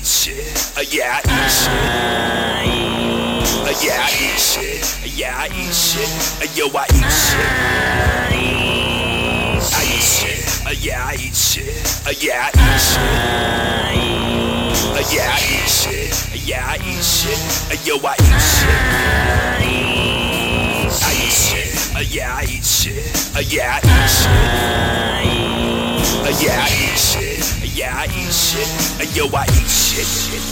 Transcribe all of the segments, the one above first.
shit. Yeah, I eat shit. Yeah, I eat shit. Yeah, I eat shit. Yo, I eat shit. I eat shit. Yeah, I eat shit. Yeah, I eat shit. Yeah, I eat shit. Yeah, I eat shit. Yo, I eat shit. I eat shit. Yeah, I eat shit. Yeah, I eat shit. Yeah, I eat shit. Yeah, I eat shit. Yo, I eat shit.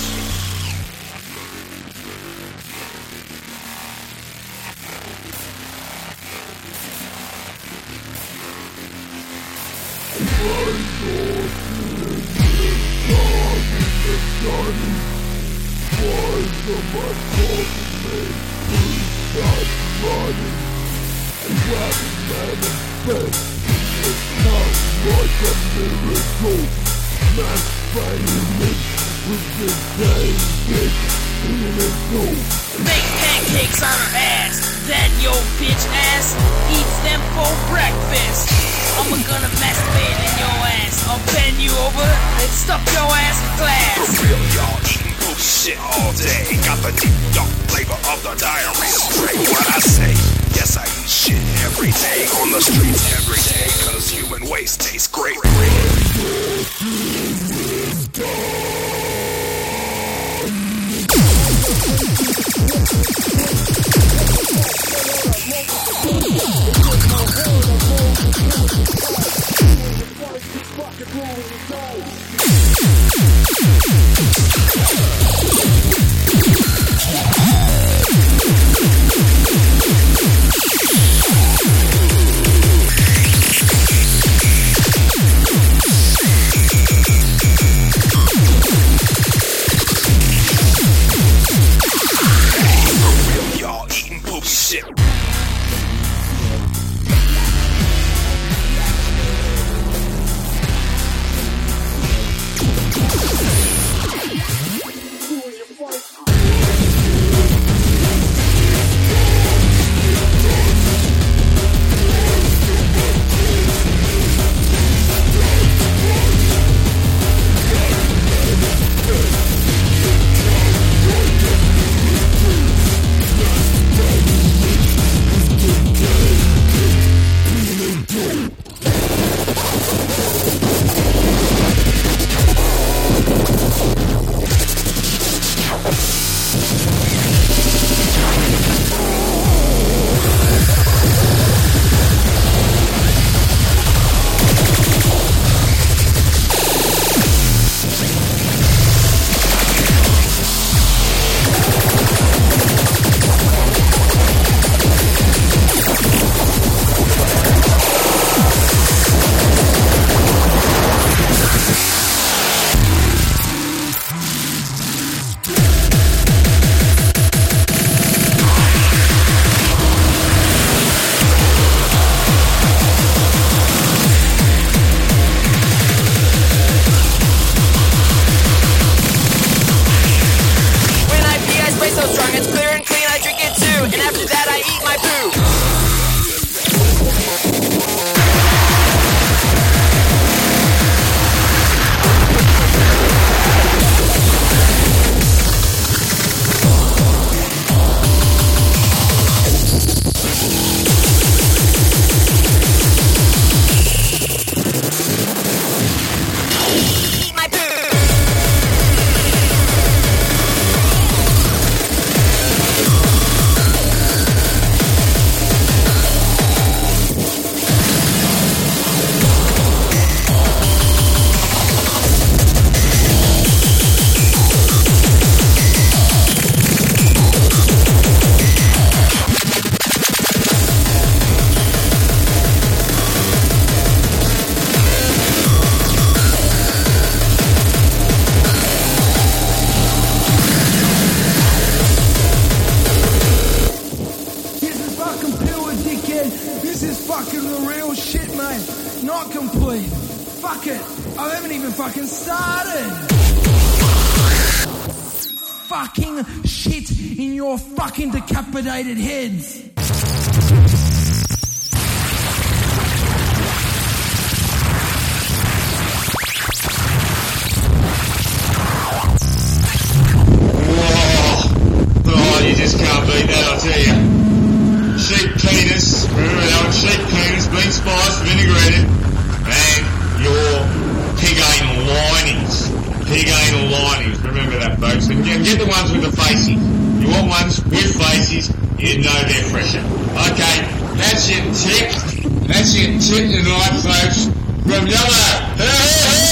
Make pancakes on her ass, then your bitch ass eats them for breakfast. I'm gonna masturbate in your ass. I'll bend you over and stuff your ass in glass. For real, y'all eating poop shit all day. Got the deep dark flavor of the diarrhea spray. What I say? Yes, I eat shit every day on the streets every day. Cause human waste tastes great. Fucking shit in your fucking decapitated heads. just can't beat that, I tell you. Sheep penis, remember that one? Sheep penis, being spiced, vinaigrated, and your pig anal linings. Pig anal linings, remember that, folks. And get the ones with the faces. You want ones with faces, you know they're fresher. Okay, that's your tip. That's your tip tonight, folks. From Yellow.